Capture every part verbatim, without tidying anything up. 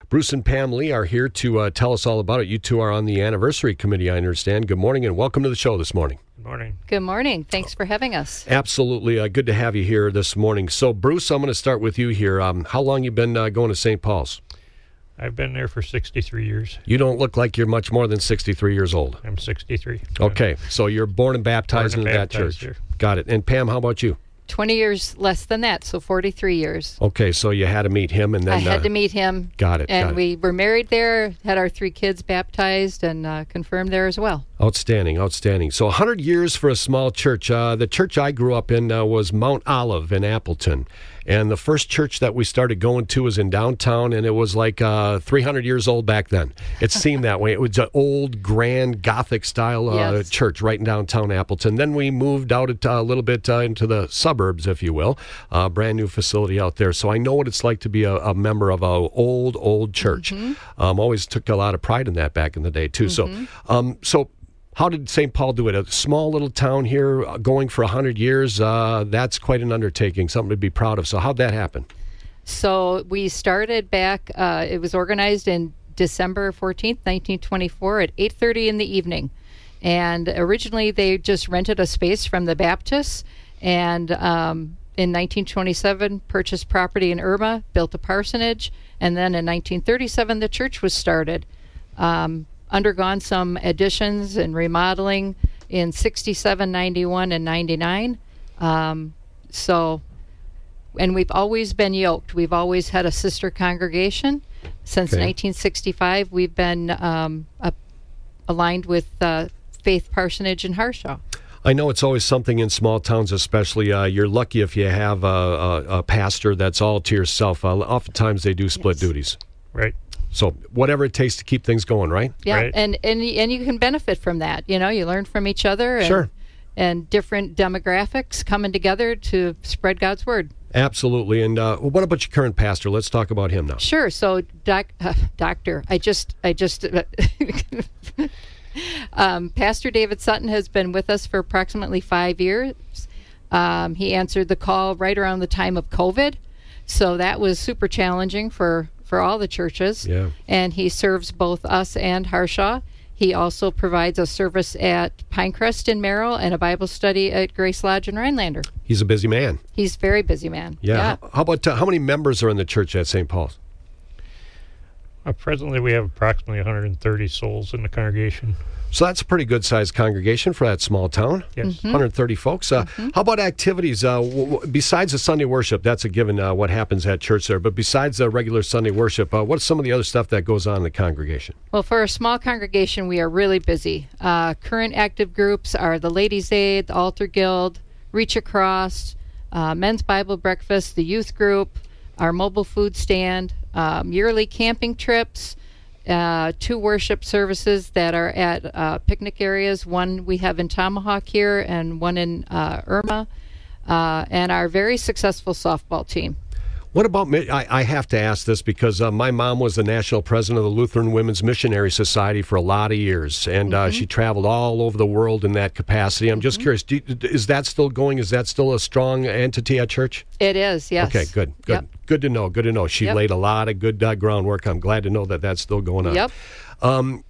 Bruce and Pam Lee are here to uh, tell us all about it. You two are on the anniversary committee, I understand. Good morning and welcome to the show this morning. Good morning. Good morning. Thanks for having us. Absolutely. Uh, good to have you here this morning. So, Bruce, I'm going to start with you here. Um, how long you been uh, going to Saint Paul's? I've been there for sixty-three years. You don't look like you're much more than sixty-three years old. I'm sixty-three. Okay, so you're born and baptized Born and into baptized that church. here. Got it. And Pam, how about you? twenty years less than that, so forty-three years. Okay, so you had to meet him and then... I had uh, to meet him. Got it. And got it. we were married there, had our three kids baptized and uh, confirmed there as well. Outstanding, outstanding. So one hundred years for a small church. Uh, the church I grew up in uh, was Mount Olive in Appleton. And the first church that we started going to was in downtown, and it was like uh, three hundred years old back then. It seemed that way. It was an old, grand, Gothic-style uh, Yes. church right in downtown Appleton. Then we moved out a, a little bit uh, into the suburbs, if you will. Uh, brand new facility out there. So I know what it's like to be a, a member of an old, old church. Mm-hmm. Um, always took a lot of pride in that back in the day, too. Mm-hmm. So, um, so how did Saint Paul do it? A small little town here uh, going for one hundred years, uh, that's quite an undertaking, something to be proud of. So how'd that happen? So we started back, uh, it was organized in December fourteenth, nineteen twenty-four at eight thirty in the evening. And originally they just rented a space from the Baptists, and um, in nineteen twenty-seven purchased property in Irma, built a parsonage, and then in nineteen thirty-seven the church was started. Um, undergone some additions and remodeling in sixty-seven, ninety-one, and ninety-nine. Um, so, and we've always been yoked. We've always had a sister congregation. Since Okay. nineteen sixty-five, we've been um, a, aligned with uh, Faith Parsonage in Harshaw. I know it's always something in small towns, especially. Uh, you're lucky if you have a, a, a pastor that's all to yourself. Uh, oftentimes they do split Yes. duties. Right. So whatever it takes to keep things going, right? Yeah, Right. and, and and you can benefit from that. You know, you learn from each other. And, Sure. And different demographics coming together to spread God's word. Absolutely. And uh, what about your current pastor? Let's talk about him now. Sure. So, doc, uh, doctor, I just, I just, uh, um, Pastor David Sutton has been with us for approximately five years. Um, he answered the call right around the time of COVID, so that was super challenging for for all the churches. Yeah. And he serves both us and Harshaw. He also provides a service at Pinecrest in Merrill and a Bible study at Grace Lodge in Rhinelander. He's a busy man. He's a very busy man. Yeah. How, how about uh, how many members are in the church at Saint Paul's? Uh, presently, we have approximately one hundred thirty souls in the congregation. So that's a pretty good-sized congregation for that small town. Yes. one hundred thirty folks. Uh, How about activities? Uh, w- w- besides the Sunday worship, that's a given uh, what happens at church there. But besides the regular Sunday worship, uh, what's some of the other stuff that goes on in the congregation? Well, for a small congregation, we are really busy. Uh, current active groups are the Ladies' Aid, the Altar Guild, Reach Across, uh, Men's Bible Breakfast, the Youth Group, our mobile food stand, um, yearly camping trips, uh, two worship services that are at uh, picnic areas. One we have in Tomahawk here and one in uh, Irma, uh, and our very successful softball team. What about, mi- I, I have to ask this because uh, my mom was the national president of the Lutheran Women's Missionary Society for a lot of years, and uh, she traveled all over the world in that capacity. I'm just curious, do, you- is that still going? Is that still a strong entity at church? It is, yes. Okay, good, good. Yep. Good to know, good to know. She Yep. laid a lot of good uh, groundwork. I'm glad to know that that's still going on. Yep. Um,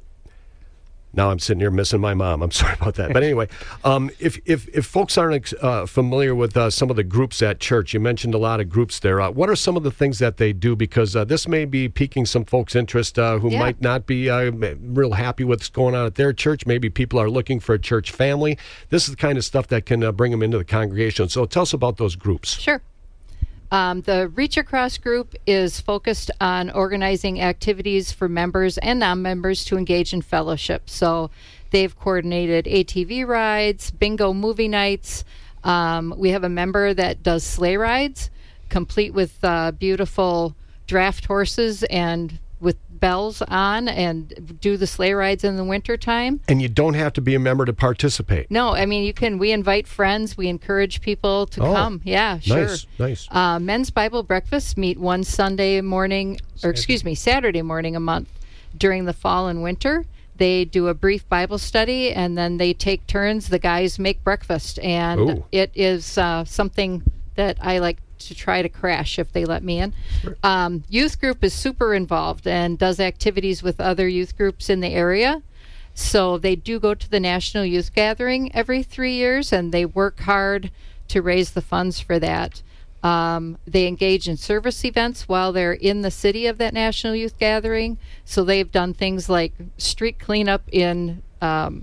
now I'm sitting here missing my mom. I'm sorry about that. But anyway, um, if, if if folks aren't uh, familiar with uh, some of the groups at church, you mentioned a lot of groups there. Uh, what are some of the things that they do? Because uh, this may be piquing some folks' interest uh, who Yeah. might not be uh, real happy with what's going on at their church. Maybe people are looking for a church family. This is the kind of stuff that can uh, bring them into the congregation. So tell us about those groups. Sure. Um, the Reach Across group is focused on organizing activities for members and non-members to engage in fellowship. So they've coordinated A T V rides, bingo movie nights. Um, we have a member that does sleigh rides, complete with uh, beautiful draft horses and with bells on, and do the sleigh rides in the wintertime. And you don't have to be a member to participate. No, I mean, you can, we invite friends, we encourage people to Oh, come. Yeah, sure. Nice, nice. Uh, Men's Bible Breakfast meet one Sunday morning, or excuse me, Saturday morning a month during the fall and winter. They do a brief Bible study, and then they take turns. The guys make breakfast, and Ooh. it is uh, something that I like to try to crash if they let me in. Um, youth group is super involved and does activities with other youth groups in the area. So they do go to the National Youth Gathering every three years, and they work hard to raise the funds for that. Um, they engage in service events while they're in the city of that National Youth Gathering. So they've done things like street cleanup in um,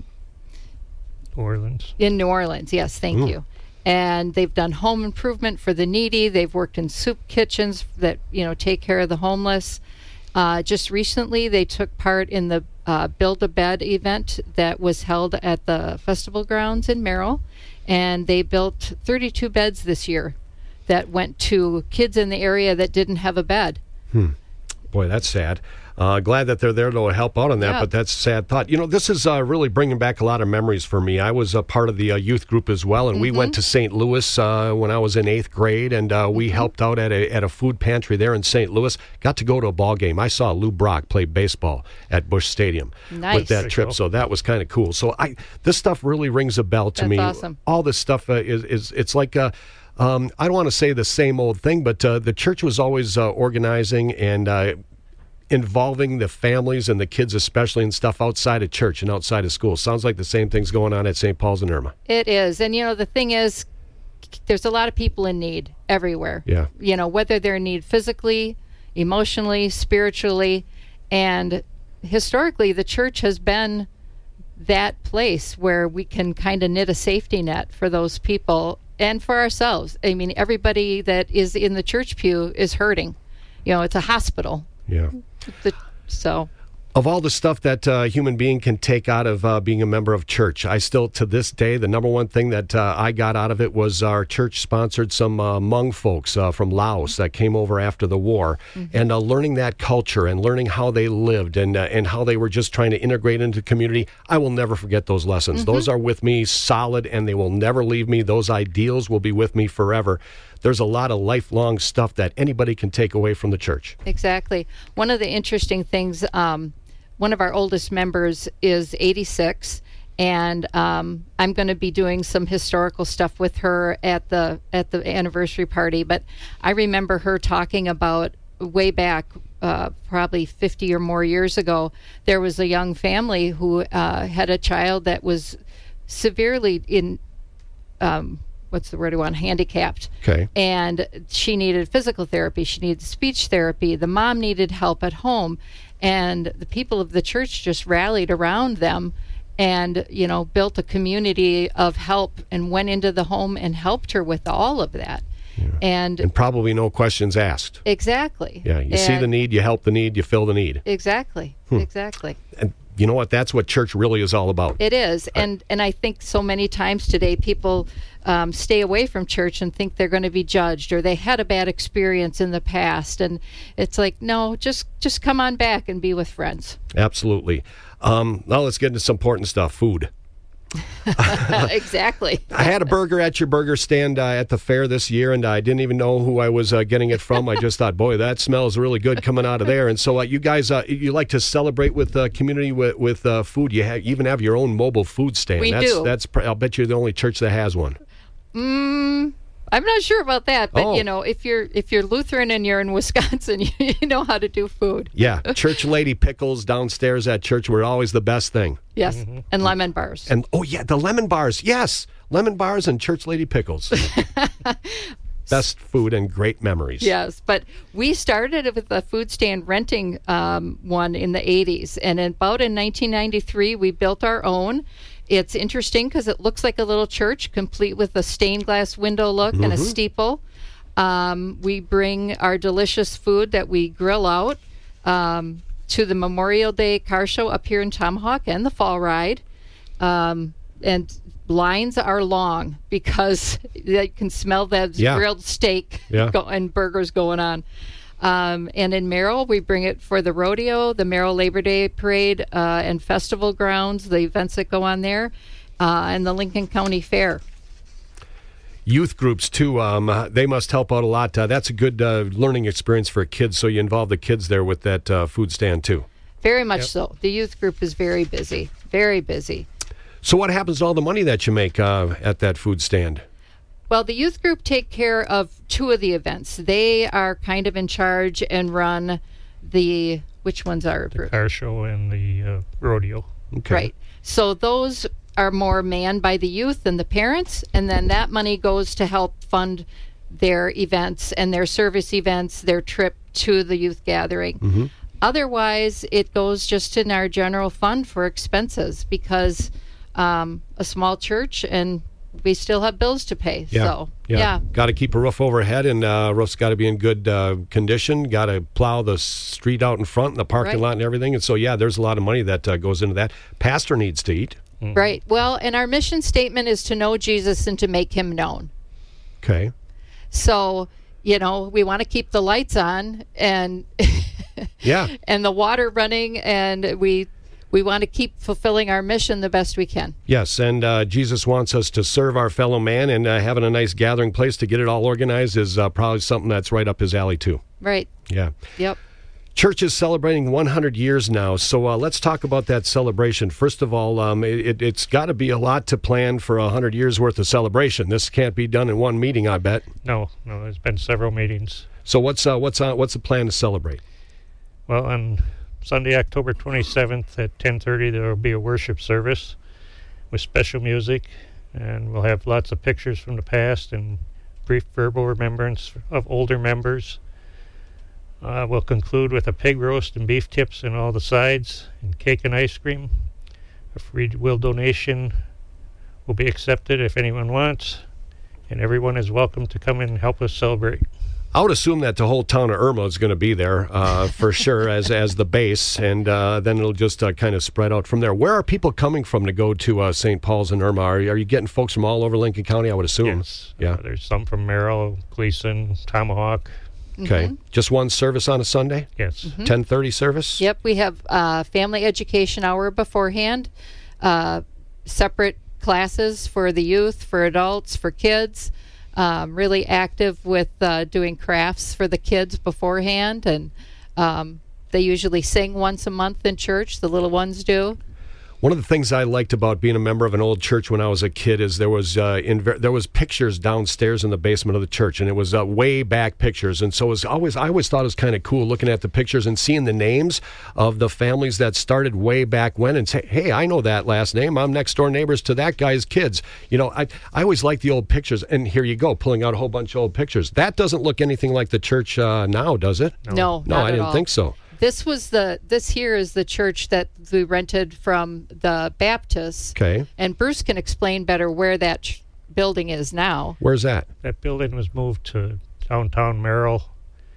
New Orleans. In New Orleans, yes, thank Mm. you. And they've done home improvement for the needy. They've worked in soup kitchens that, you know, take care of the homeless. Uh, just recently, they took part in the uh, Build a Bed event that was held at the festival grounds in Merrill. And they built thirty-two beds this year that went to kids in the area that didn't have a bed. Boy, that's sad. Uh, glad that they're there to help out on that, Yeah. but that's a sad thought. You know, this is uh, really bringing back a lot of memories for me. I was a part of the uh, youth group as well, and we went to Saint Louis uh, when I was in eighth grade, and uh, we helped out at a, at a food pantry there in Saint Louis. Got to go to a ball game. I saw Lou Brock play baseball at Busch Stadium Nice. with that Pretty trip, cool. so that was kind of cool. So I this stuff really rings a bell to That's me. awesome. All this stuff uh, is, is it's like... Uh, um, I don't want to say the same old thing, but uh, the church was always uh, organizing and uh, involving the families and the kids especially and stuff outside of church and outside of school. Sounds like the same thing's going on at Saint Paul's and Irma. It is. And, you know, the thing is, there's a lot of people in need everywhere. Yeah. You know, whether they're in need physically, emotionally, spiritually. And historically, the church has been that place where we can kind of knit a safety net for those people and for ourselves. I mean, everybody that is in the church pew is hurting. You know, it's a hospital. Yeah. The, so... Of all the stuff that a human being can take out of uh, being a member of church, I still, to this day, the number one thing that uh, I got out of it was our church sponsored some uh, Hmong folks uh, from Laos that came over after the war, Mm-hmm. and uh, learning that culture and learning how they lived and uh, and how they were just trying to integrate into the community. I will never forget those lessons. Mm-hmm. Those are with me solid, and they will never leave me. Those ideals will be with me forever. There's a lot of lifelong stuff that anybody can take away from the church. Exactly. One of the interesting things, um, one of our oldest members is eighty-six, and um, I'm going to be doing some historical stuff with her at the at the anniversary party. But I remember her talking about way back, uh, probably fifty or more years ago, there was a young family who uh, had a child that was severely in. Um, what's the word I want? Handicapped. Okay. And she needed physical therapy. She needed speech therapy. The mom needed help at home. And the people of the church just rallied around them and, you know, built a community of help and went into the home and helped her with all of that. And, And probably no questions asked. exactly. Yeah, you see And- the need, you help the need, you fill the need. Exactly. Exactly. And you know what? That's what church really is all about. It is, and and I think so many times today people um, stay away from church and think they're going to be judged or they had a bad experience in the past, and it's like, no, just just come on back and be with friends. Absolutely. Um, now let's get into some important stuff. Food. Exactly. I had a burger at your burger stand uh, at the fair this year, and I didn't even know who I was uh, getting it from. I just thought, boy, that smells really good coming out of there. And so uh, you guys, uh, you like to celebrate with the uh, community with, with uh, food. You have, you even have your own mobile food stand. We that's, do. That's, pr- I'll bet you're the only church that has one. Mm, I'm not sure about that, but Oh. you know, if you're if you're Lutheran and you're in Wisconsin, you, you know how to do food. Yeah, church lady pickles downstairs at church were always the best thing. Yes, and lemon bars. And oh yeah, the lemon bars. Yes, lemon bars and church lady pickles. Best food and great memories. Yes, but we started with a food stand renting um, one in the eighties, and in, about in nineteen ninety-three, we built our own. It's interesting because it looks like a little church, complete with a stained glass window look and a steeple. Um, we bring our delicious food that we grill out um, to the Memorial Day car show up here in Tomahawk and the fall ride. Um, and lines are long because they can smell that Yeah. grilled steak Yeah. go- and burgers going on. Um, and in Merrill, we bring it for the rodeo, the Merrill Labor Day Parade, uh, and festival grounds, the events that go on there, uh, and the Lincoln County Fair. Youth groups too. Um, uh, they must help out a lot. Uh, that's a good uh, learning experience for kids. So you involve the kids there with that uh, food stand too. Very much Yep. so. The youth group is very busy, very busy. So what happens to all the money that you make uh, at that food stand? Well, the youth group take care of two of the events. They are kind of in charge and run the, which ones are The car show and the uh, rodeo. Okay. right. So those are more manned by the youth and the parents, and then that money goes to help fund their events and their service events, their trip to the youth gathering. Mm-hmm. Otherwise, it goes just in our general fund for expenses because um, a small church and we still have bills to pay. Yeah. So, Yeah. yeah. Got to keep a roof overhead, and uh, roof's got to be in good uh, condition. Got to plow the street out in front and the parking Right. lot and everything. And so, yeah, there's a lot of money that uh, goes into that. Pastor needs to eat. Right. Well, and our mission statement is to know Jesus and to make him known. Okay. So, you know, we want to keep the lights on and Yeah. and the water running, and we we want to keep fulfilling our mission the best we can. Yes, and uh, Jesus wants us to serve our fellow man, and uh, having a nice gathering place to get it all organized is uh, probably something that's right up his alley, too. Right. Yeah. Yep. Church is celebrating one hundred years now, so uh, let's talk about that celebration. First of all, um, it, it's got to be a lot to plan for one hundred years worth of celebration. This can't be done in one meeting, I bet. No, no, there's been several meetings. So what's uh, what's uh, what's the plan to celebrate? Well, on Sunday, October twenty-seventh at ten thirty, there will be a worship service with special music, and we'll have lots of pictures from the past and brief verbal remembrance of older members. Uh, we'll conclude with a pig roast and beef tips and all the sides, and cake and ice cream. A free will donation will be accepted if anyone wants, and everyone is welcome to come in and help us celebrate. I would assume that the whole town of Irma is going to be there uh, for sure as as the base, and uh, then it'll just uh, kind of spread out from there. Where are people coming from to go to uh, Saint Paul's and Irma? Are, are you getting folks from all over Lincoln County, I would assume? Yes. Yeah. Uh, there's some from Merrill, Gleason, Tomahawk. Okay. Just one service on a Sunday? Yes. ten thirty service? Yep. We have uh, family education hour beforehand, uh, separate classes for the youth, for adults, for kids. Um, really active with uh, doing crafts for the kids beforehand, and um, they usually sing once a month in church. The little ones do. One of the things I liked about being a member of an old church when I was a kid is there was uh, inver- there was pictures downstairs in the basement of the church, and it was uh, way back pictures. And so it was always I always thought it was kind of cool looking at the pictures and seeing the names of the families that started way back when, and say, hey, I know that last name. I'm next door neighbors to that guy's kids. You know, I I always like the old pictures. And here you go, pulling out a whole bunch of old pictures. That doesn't look anything like the church uh, now, does it? No, No, not I at didn't all. think so. This was the this here is the church that we rented from the Baptists. Okay. And Bruce can explain better where that ch- building is now. Where's that? That building was moved to downtown Merrill,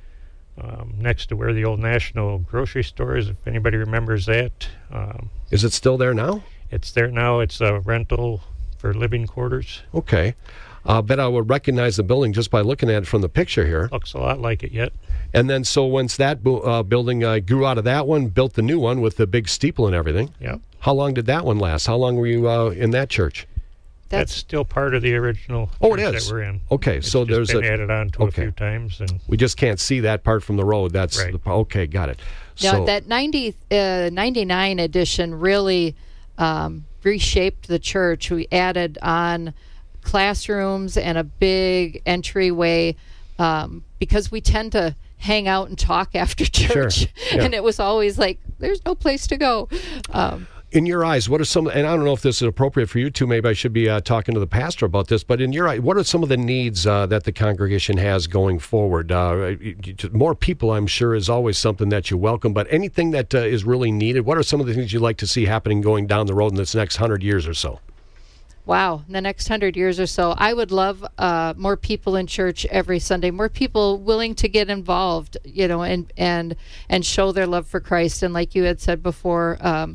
um, next to where the old National grocery store is, if anybody remembers that. Um, Is it still there now? it's there now. It's a rental for living quarters. Okay. I bet I would recognize the building just by looking at it from the picture here. Looks a lot like it yet. And then so once that bu- uh, building uh, grew out of that one, built the new one with the big steeple and everything. Yeah. How long did that one last? How long were you uh, in that church? That's, still part of the original Oh, it church is? that we're in. Okay, It's so just there's been a- added on to okay. a few times, and We just can't see that part from the road. That's Right. the, okay, got it. Now, So that ninety, uh, ninety-nine edition really um, reshaped the church. We added on classrooms and a big entryway um, because we tend to hang out and talk after church. Yeah. And it was always like, there's no place to go. Um, in your eyes, what are some, and I don't know if this is appropriate for you two, maybe I should be uh, talking to the pastor about this, but in your eye, what are some of the needs uh, that the congregation has going forward? Uh, more people, I'm sure, is always something that you welcome, but anything that uh, is really needed, what are some of the things you'd like to see happening going down the road in this next hundred years or so? Wow, in the next hundred years or so, I would love uh, more people in church every Sunday, more people willing to get involved, you know, and and and show their love for Christ. And like you had said before, um,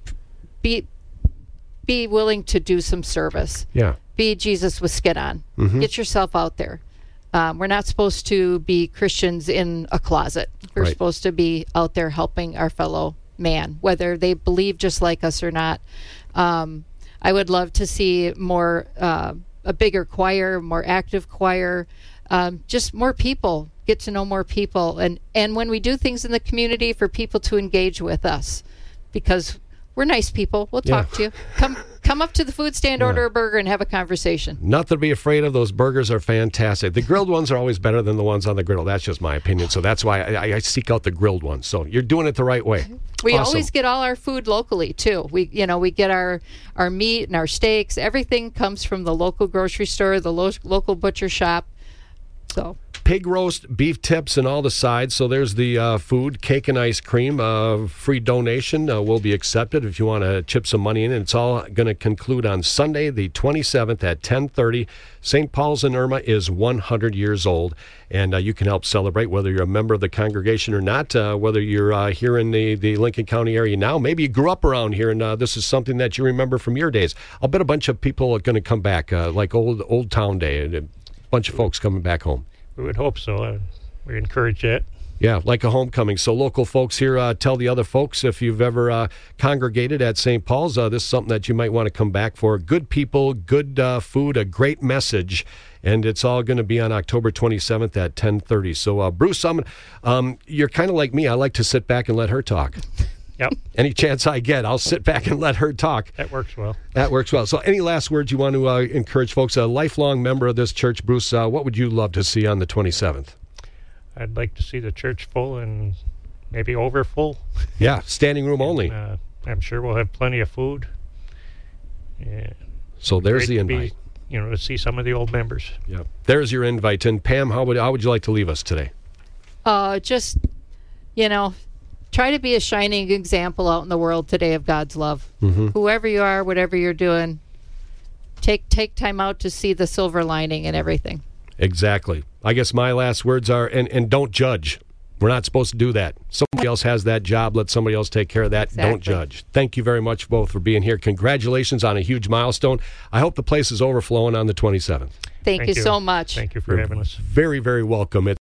be be willing to do some service. Yeah. Be Jesus with skin on. Get yourself out there. Um, we're not supposed to be Christians in a closet. We're Right. supposed to be out there helping our fellow man, whether they believe just like us or not. Um, I would love to see more, uh, a bigger choir, more active choir, um, just more people, get to know more people. And, and when we do things in the community, for people to engage with us, because we're nice people. We'll talk Yeah. to you. Come Come up to the food stand, Yeah. order a burger, and have a conversation. Nothing to be afraid of. Those burgers are fantastic. The grilled ones are always better than the ones on the griddle. That's just my opinion. So that's why I, I seek out the grilled ones. So you're doing it the right way. We Awesome. always get all our food locally too. We, you know, we get our our meat and our steaks. Everything comes from the local grocery store, the lo- local butcher shop. So Pig roast, beef tips, and all the sides. So there's the uh, food, cake and ice cream. Uh, free donation uh, will be accepted if you want to chip some money in. And it's all going to conclude on Sunday, the twenty-seventh at ten thirty. Saint Paul's in Irma is one hundred years old, and uh, you can help celebrate whether you're a member of the congregation or not, uh, whether you're uh, here in the, the Lincoln County area now. Maybe you grew up around here, and uh, this is something that you remember from your days. I'll bet a bunch of people are going to come back, uh, like old Old Town Day, and a bunch of folks coming back home. We would hope so. Uh, we encourage that. Yeah, like a homecoming. So local folks here, uh, tell the other folks if you've ever uh, congregated at Saint Paul's, uh, this is something that you might want to come back for. Good people, good uh, food, a great message, and it's all going to be on October twenty-seventh at ten thirty. So uh, Bruce, I'm, um, you're kind of like me. I like to sit back and let her talk. Yep, Any chance I get, I'll sit back and let her talk. that works well. That works well. So any last words you want to uh, encourage folks? A lifelong member of this church, Bruce, uh, what would you love to see on the twenty-seventh? I'd like to see the church full and maybe over full. Yeah, standing room only. Uh, I'm sure we'll have plenty of food. Yeah. So there's Great the to be, invite. you know, to see some of the old members. Yeah, there's your invite. And Pam, how would how would you like to leave us today? uh, just, you know, try to be a shining example out in the world today of God's love. Mm-hmm. Whoever you are, whatever you're doing, take take time out to see the silver lining in everything. Exactly. I guess my last words are, and, and don't judge. We're not supposed to do that. Somebody else has that job. Let somebody else take care of that. Exactly. Don't judge. Thank you very much both for being here. Congratulations on a huge milestone. I hope the place is overflowing on the twenty-seventh. Thank, Thank you you. so much. Thank you for having us. Very, very welcome.